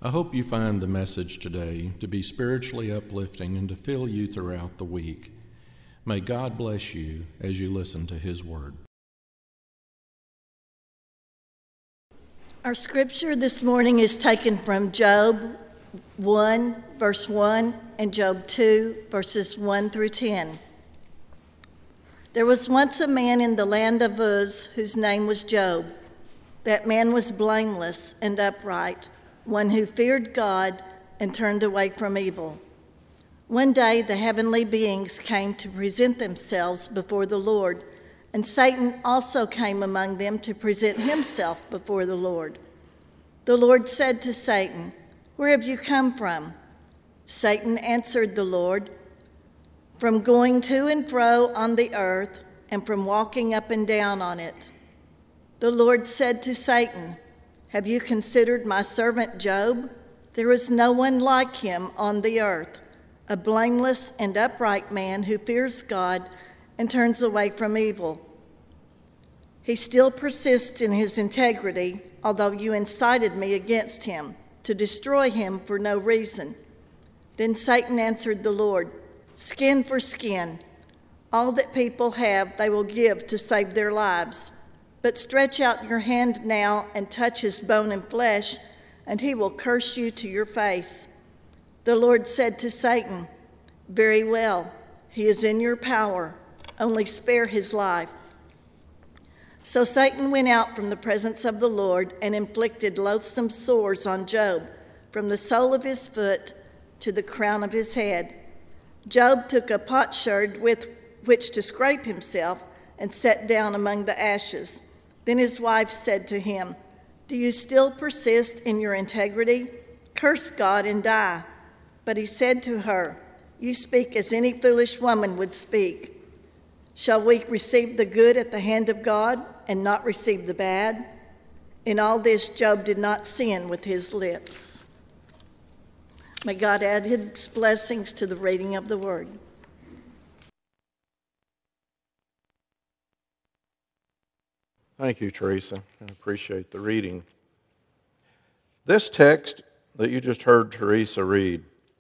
I hope you find the message today to be spiritually uplifting and to fill you throughout the week. May God bless you as you listen to His Word. Our scripture this morning is taken from Job 1, verse 1, and Job 2, verses 1 through 10. There was once a man in the land of Uz whose name was Job. That man was blameless and upright, one who feared God and turned away from evil. One day the heavenly beings came to present themselves before the Lord, and Satan also came among them to present himself before the Lord. The Lord said to Satan, "Where have you come from?" Satan answered the Lord, "From going to and fro on the earth, and from walking up and down on it." The Lord said to Satan, "Have you considered my servant Job? There is no one like him on the earth, a blameless and upright man who fears God and turns away from evil. He still persists in his integrity, although you incited me against him, to destroy him for no reason." Then Satan answered the Lord, "Skin for skin. All that people have they will give to save their lives. But stretch out your hand now and touch his bone and flesh, and he will curse you to your face." The Lord said to Satan, "Very well, he is in your power. Only spare his life." So Satan went out from the presence of the Lord and inflicted loathsome sores on Job, from the sole of his foot to the crown of his head. Job took a potsherd with which to scrape himself and sat down among the ashes. Then his wife said to him, "Do you still persist in your integrity? Curse God and die." But he said to her, "You speak as any foolish woman would speak. Shall we receive the good at the hand of God and not receive the bad?" In all this, Job did not sin with his lips. May God add his blessings to the reading of the word. Thank you, Teresa. I appreciate the reading. This text that you just heard Teresa read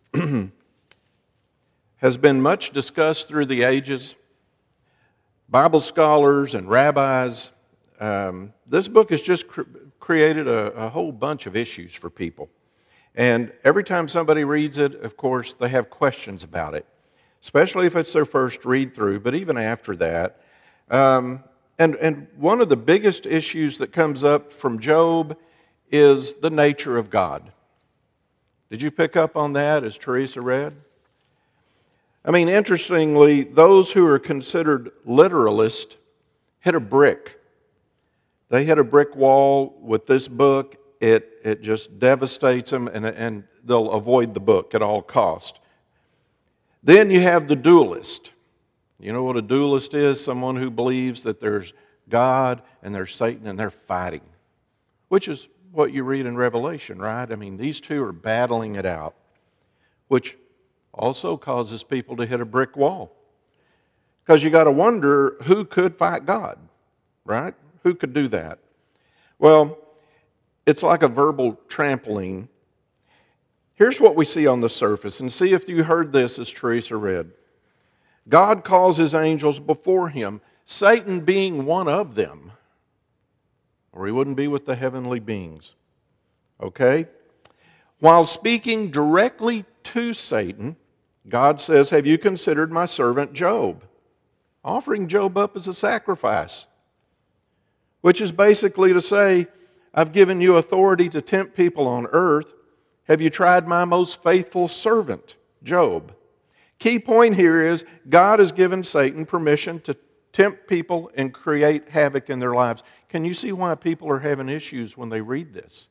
has been much discussed through the ages. Bible scholars and rabbis, this book has just created a whole bunch of issues for people. And every time somebody reads it, of course, they have questions about it, especially if it's their first read through, but even after that. And one of the biggest issues that comes up from Job is the nature of God. Did you pick up on that as Teresa read? I mean, interestingly, those who are considered literalists hit a brick. They hit a brick wall with this book. It just devastates them, and they'll avoid the book at all cost. Then you have the dualist. You know what a dualist is? Someone who believes that there's God and there's Satan and they're fighting, which is what you read in Revelation, right? I mean, these two are battling it out, which also causes people to hit a brick wall. Because you got to wonder who could fight God, right? Who could do that? Well, it's like a verbal trampoline. Here's what we see on the surface, and see if you heard this as Teresa read. God calls his angels before him, Satan being one of them, or he wouldn't be with the heavenly beings. Okay? While speaking directly to Satan, God says, "Have you considered my servant Job?" Offering Job up as a sacrifice, which is basically to say, "I've given you authority to tempt people on earth. Have you tried my most faithful servant, Job?" Key point here is God has given Satan permission to tempt people and create havoc in their lives. Can you see why people are having issues when they read this?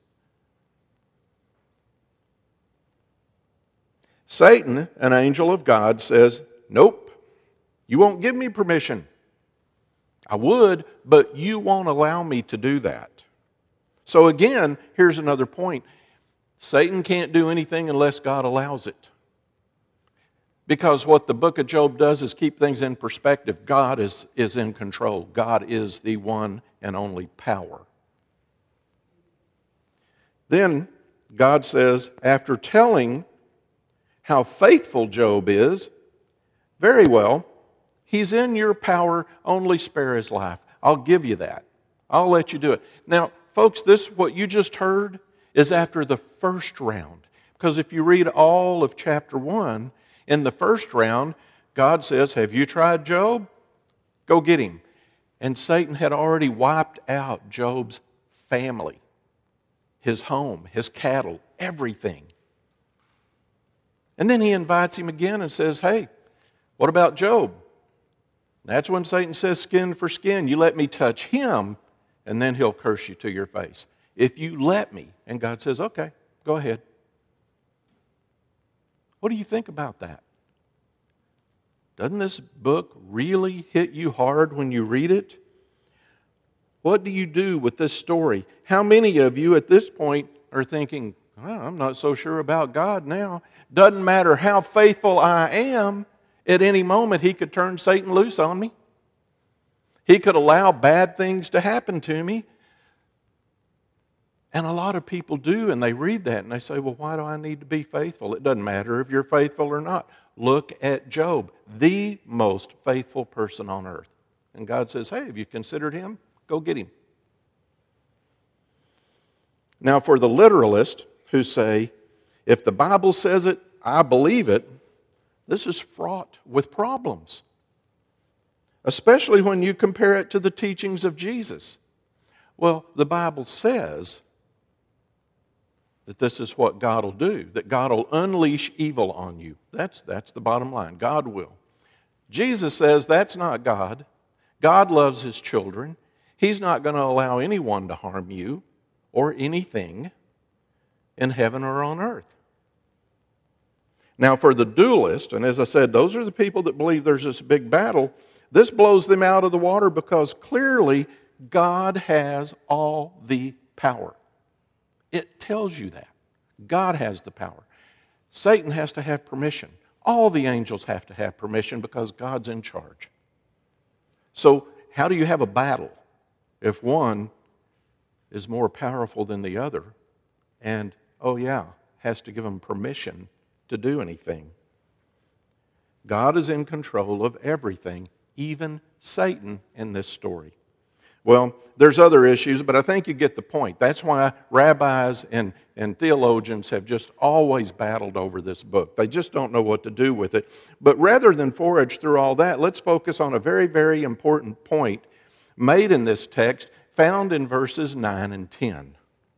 Satan, an angel of God, says, "Nope, you won't give me permission. I would, but you won't allow me to do that." So again, here's another point. Satan can't do anything unless God allows it. Because what the book of Job does is keep things in perspective. God is in control. God is the one and only power. Then God says, after telling how faithful Job is, very well, he's in your power, only spare his life. I'll give you that. I'll let you do it. Now, folks, what you just heard is after the first round. Because if you read all of chapter 1, in the first round, God says, have you tried Job? Go get him. And Satan had already wiped out Job's family, his home, his cattle, everything. And then he invites him again and says, hey, what about Job? That's when Satan says, skin for skin. You let me touch him, and then he'll curse you to your face. If you let me. And God says, okay, go ahead. What do you think about that? Doesn't this book really hit you hard when you read it? What do you do with this story? How many of you at this point are thinking, well, I'm not so sure about God now. Doesn't matter how faithful I am, at any moment he could turn Satan loose on me. He could allow bad things to happen to me. And a lot of people do, and they read that and they say, well, why do I need to be faithful? It doesn't matter if you're faithful or not. Look at Job, the most faithful person on earth. And God says, hey, have you considered him? Go get him. Now, for the literalists who say, if the Bible says it, I believe it, this is fraught with problems, especially when you compare it to the teachings of Jesus. Well, the Bible says that this is what God will do, that God will unleash evil on you. That's the bottom line. God will. Jesus says that's not God. God loves his children. He's not going to allow anyone to harm you or anything in heaven or on earth. Now, for the dualist, and as I said, those are the people that believe there's this big battle, this blows them out of the water because clearly God has all the power. It tells you that. God has the power. Satan has to have permission. All the angels have to have permission because God's in charge. So how do you have a battle if one is more powerful than the other and, has to give them permission to do anything? God is in control of everything, even Satan in this story. Well, there's other issues, but I think you get the point. That's why rabbis and theologians have just always battled over this book. They just don't know what to do with it. But rather than forage through all that, let's focus on a very, very important point made in this text, found in verses 9 and 10.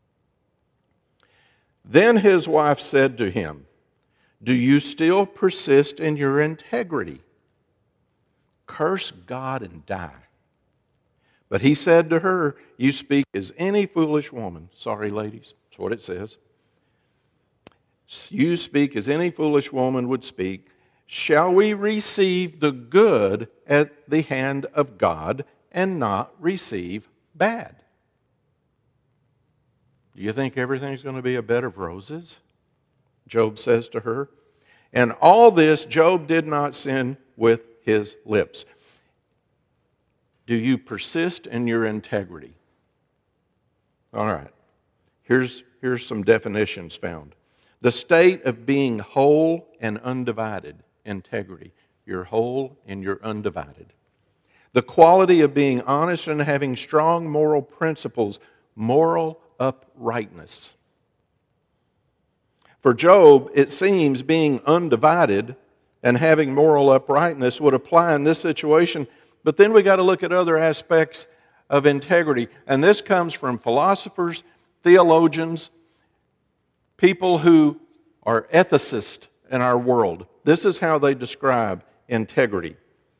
Then his wife said to him, do you still persist in your integrity? Curse God and die. But he said to her, you speak as any foolish woman. Sorry, ladies, that's what it says. You speak as any foolish woman would speak. Shall we receive the good at the hand of God and not receive bad? Do you think everything's going to be a bed of roses? Job says to her. And all this Job did not sin with his lips. Do you persist in your integrity? All right. Here's some definitions found. The state of being whole and undivided. Integrity. You're whole and you're undivided. The quality of being honest and having strong moral principles. Moral uprightness. For Job, it seems being undivided and having moral uprightness would apply in this situation. But then we got to look at other aspects of integrity. And this comes from philosophers, theologians, people who are ethicists in our world. This is how they describe integrity.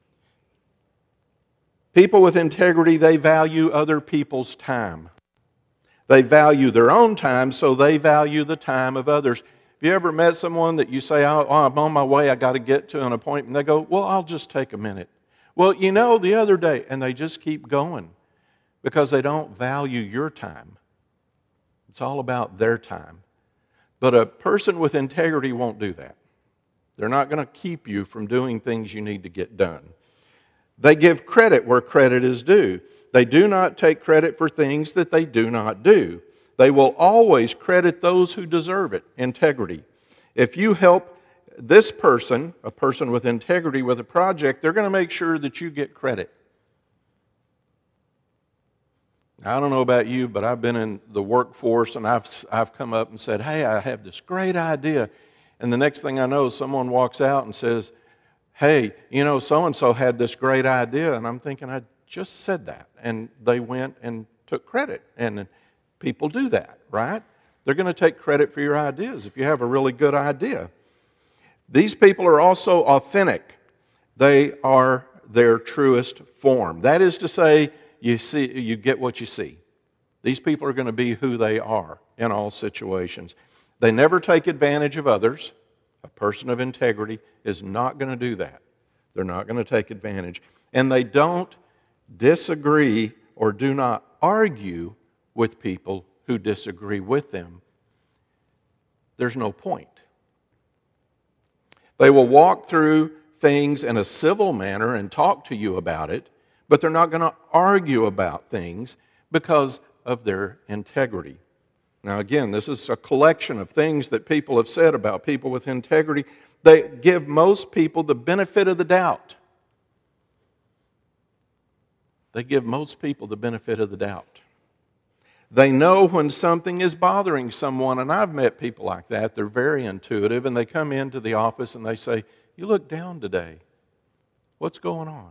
People with integrity, they value other people's time. They value their own time, so they value the time of others. Have you ever met someone that you say, I'm on my way, I got to get to an appointment? They go, well, I'll just take a minute. Well, the other day, and they just keep going because they don't value your time. It's all about their time. But a person with integrity won't do that. They're not going to keep you from doing things you need to get done. They give credit where credit is due. They do not take credit for things that they do not do. They will always credit those who deserve it, integrity. If you help this person, a person with integrity, with a project, they're going to make sure that you get credit. I don't know about you, but I've been in the workforce and I've come up and said, hey, I have this great idea. And the next thing I know, someone walks out and says, hey, so-and-so had this great idea. And I'm thinking, I just said that. And they went and took credit. And people do that, right? They're going to take credit for your ideas if you have a really good idea. These people are also authentic. They are their truest form. That is to say, you get what you see. These people are going to be who they are in all situations. They never take advantage of others. A person of integrity is not going to do that. They're not going to take advantage. And they don't disagree or do not argue with people who disagree with them. There's no point. They will walk through things in a civil manner and talk to you about it, but they're not going to argue about things because of their integrity. Now again, this is a collection of things that people have said about people with integrity. They give most people the benefit of the doubt. They give most people the benefit of the doubt. They know when something is bothering someone, and I've met people like that. They're very intuitive, and they come into the office and they say, you look down today. What's going on?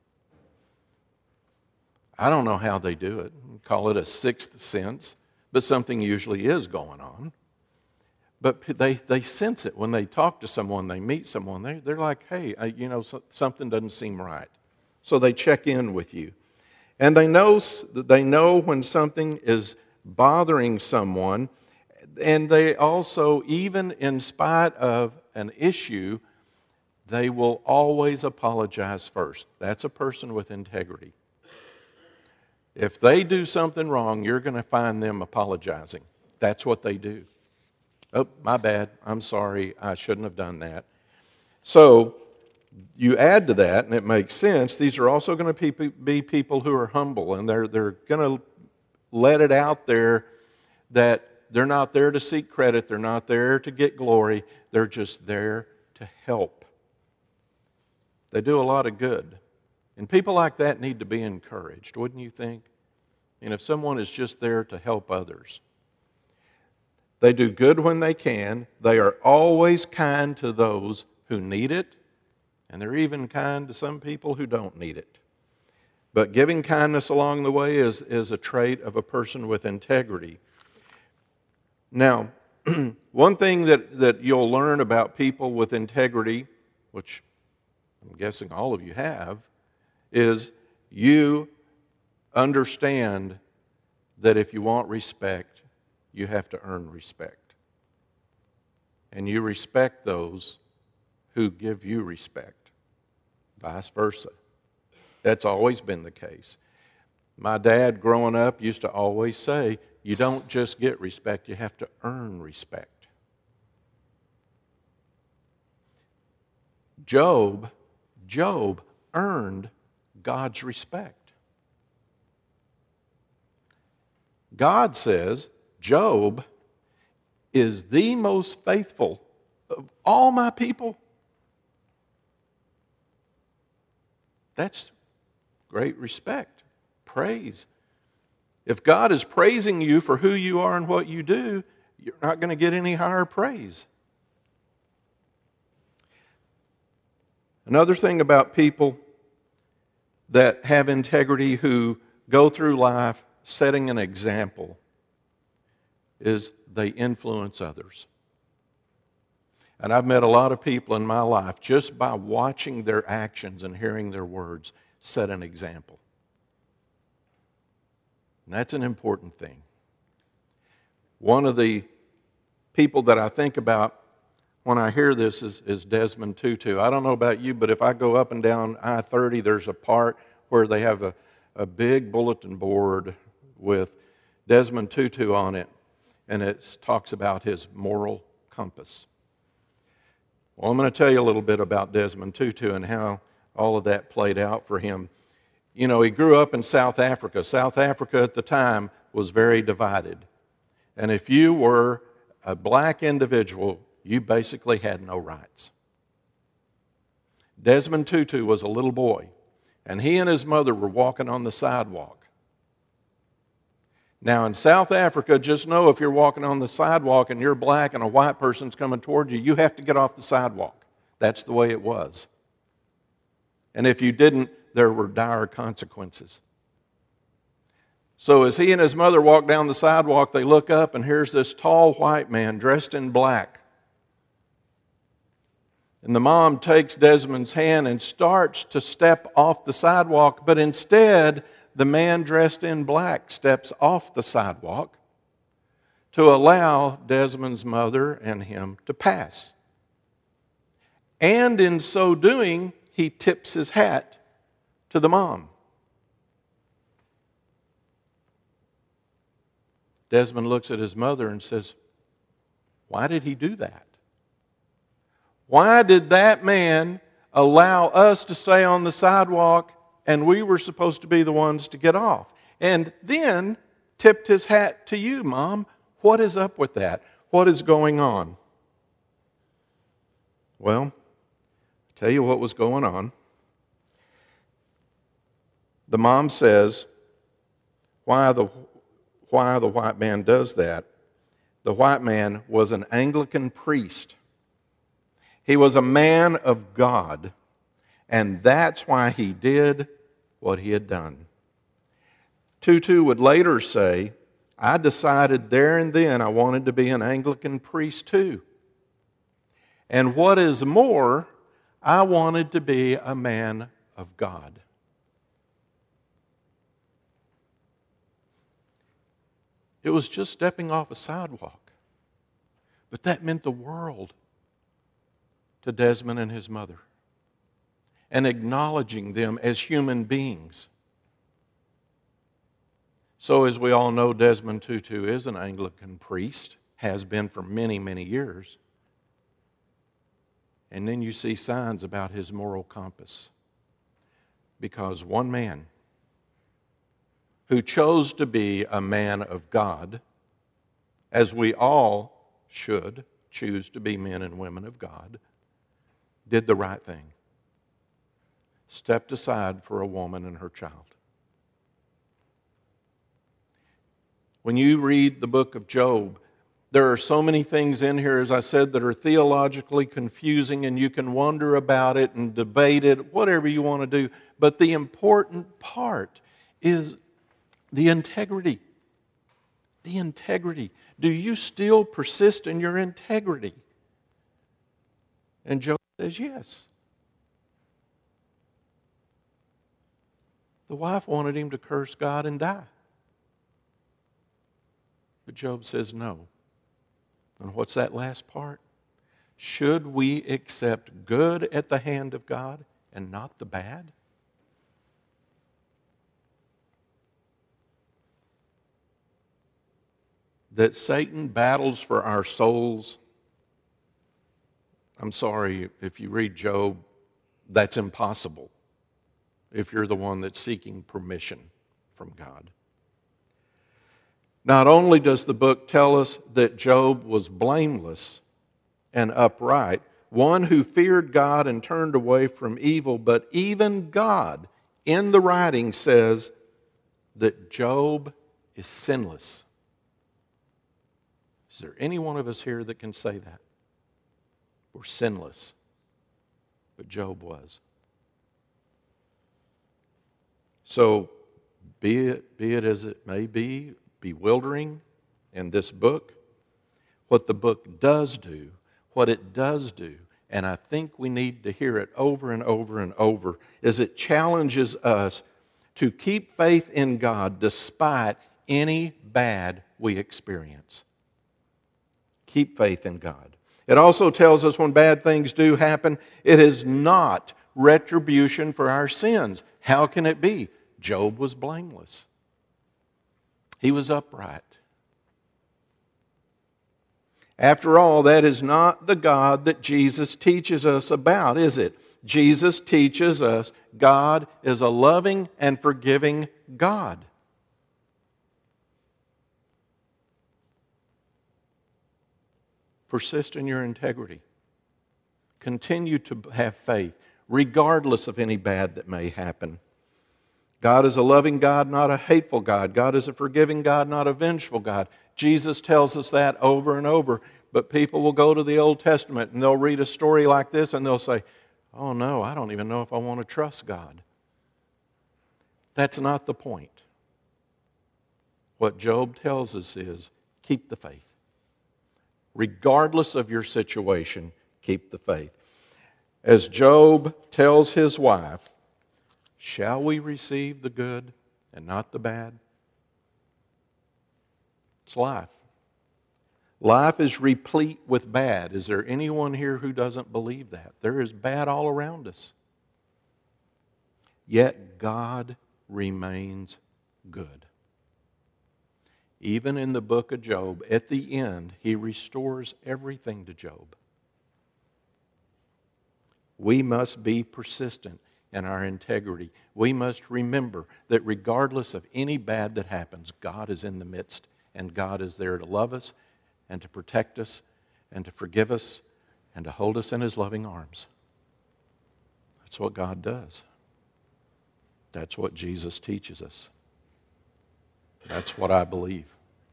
I don't know how they do it. Call it a sixth sense, but something usually is going on. But they sense it when they talk to someone, they meet someone. They're like, hey, something doesn't seem right. So they check in with you. And they know when something is bothering someone, and they also, even in spite of an issue, they will always apologize first. That's a person with integrity. If they do something wrong, you're going to find them apologizing. That's what they do. Oh, my bad. I'm sorry. I shouldn't have done that. So you add to that, and it makes sense, these are also going to be people who are humble, and they're going to let it out there that they're not there to seek credit, they're not there to get glory, they're just there to help. They do a lot of good. And people like that need to be encouraged, wouldn't you think? And if someone is just there to help others. They do good when they can. They are always kind to those who need it. And they're even kind to some people who don't need it. But giving kindness along the way is a trait of a person with integrity. Now, one thing that you'll learn about people with integrity, which I'm guessing all of you have, is you understand that if you want respect, you have to earn respect. And you respect those who give you respect, vice versa. That's always been the case. My dad, growing up, used to always say, you don't just get respect, you have to earn respect. Job earned God's respect. God says Job is the most faithful of all my people. That's great respect, praise. If God is praising you for who you are and what you do, you're not going to get any higher praise. Another thing about people that have integrity who go through life setting an example is they influence others. And I've met a lot of people in my life just by watching their actions and hearing their words set an example. And that's an important thing. One of the people that I think about when I hear this is Desmond Tutu. I don't know about you, but if I go up and down I-30, there's a part where they have a big bulletin board with Desmond Tutu on it, and it talks about his moral compass. Well, I'm going to tell you a little bit about Desmond Tutu and how all of that played out for him. You know, he grew up in South Africa. South Africa at the time was very divided. And if you were a black individual, you basically had no rights. Desmond Tutu was a little boy, and he and his mother were walking on the sidewalk. Now, in South Africa, just know if you're walking on the sidewalk and you're black and a white person's coming toward you, you have to get off the sidewalk. That's the way it was. And if you didn't, there were dire consequences. So as he and his mother walk down the sidewalk, they look up, and here's this tall white man dressed in black. And the mom takes Desmond's hand and starts to step off the sidewalk, but instead, the man dressed in black steps off the sidewalk to allow Desmond's mother and him to pass. And in so doing, he tips his hat to the mom. Desmond looks at his mother and says, "Why did he do that? Why did that man allow us to stay on the sidewalk and we were supposed to be the ones to get off? And then tipped his hat to you, Mom. What is up with that? What is going on?" Well, I'll tell you what was going on. The mom says, why the white man does that. The white man was an Anglican priest. He was a man of God, and that's why he did what he had done. Tutu would later say, "I decided there and then I wanted to be an Anglican priest too. And what is more, I wanted to be a man of God." It was just stepping off a sidewalk, but that meant the world to Desmond and his mother, and acknowledging them as human beings. So as we all know, Desmond Tutu is an Anglican priest, has been for many, many years. And then you see signs about his moral compass. Because one man who chose to be a man of God, as we all should choose to be men and women of God, did the right thing. Stepped aside for a woman and her child. When you read the book of Job, there are so many things in here, as I said, that are theologically confusing, and you can wonder about it and debate it, whatever you want to do. But the important part is the integrity. The integrity. Do you still persist in your integrity? And Job says yes. The wife wanted him to curse God and die. But Job says no. And what's that last part? Should we accept good at the hand of God and not the bad? That Satan battles for our souls. I'm sorry, if you read Job, that's impossible if you're the one that's seeking permission from God. Not only does the book tell us that Job was blameless and upright, one who feared God and turned away from evil, but even God in the writing says that Job is sinless. Is there any one of us here that can say that? We're sinless. But Job was. So, be it as it may be, bewildering in this book, what the book does do, what it does do, and I think we need to hear it over and over and over, is it challenges us to keep faith in God despite any bad we experience. Keep faith in God. It also tells us when bad things do happen, it is not retribution for our sins. How can it be? Job was blameless. He was upright. After all, that is not the God that Jesus teaches us about, is it? Jesus teaches us God is a loving and forgiving God. Persist in your integrity. Continue to have faith, regardless of any bad that may happen. God is a loving God, not a hateful God. God is a forgiving God, not a vengeful God. Jesus tells us that over and over. But people will go to the Old Testament and they'll read a story like this and they'll say, oh no, I don't even know if I want to trust God. That's not the point. What Job tells us is, keep the faith. Regardless of your situation, keep the faith. As Job tells his wife, shall we receive the good and not the bad? It's life. Life is replete with bad. Is there anyone here who doesn't believe that? There is bad all around us. Yet God remains good. Even in the book of Job, at the end, He restores everything to Job. We must be persistent in our integrity. We must remember that regardless of any bad that happens, God is in the midst, and God is there to love us and to protect us and to forgive us and to hold us in His loving arms. That's what God does. That's what Jesus teaches us. That's what I believe.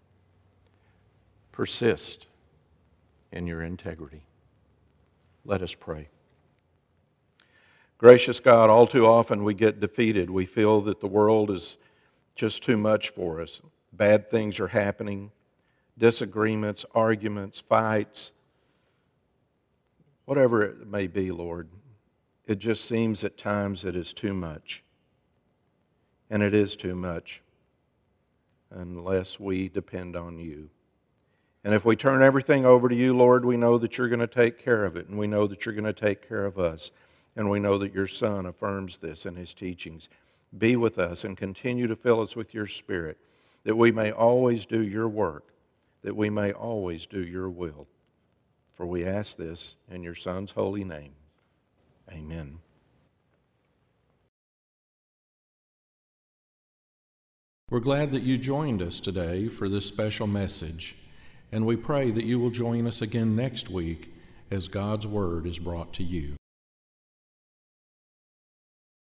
Persist in your integrity. Let us pray. Gracious God, all too often we get defeated. We feel that the world is just too much for us. Bad things are happening. Disagreements, arguments, fights, whatever it may be, Lord. It just seems at times it is too much. And it is too much unless we depend on You. And if we turn everything over to You, Lord, we know that You're going to take care of it, and we know that You're going to take care of us, and we know that Your Son affirms this in His teachings. Be with us and continue to fill us with Your Spirit, that we may always do Your work, that we may always do Your will. For we ask this in Your Son's holy name. Amen. We're glad that you joined us today for this special message, and we pray that you will join us again next week as God's Word is brought to you.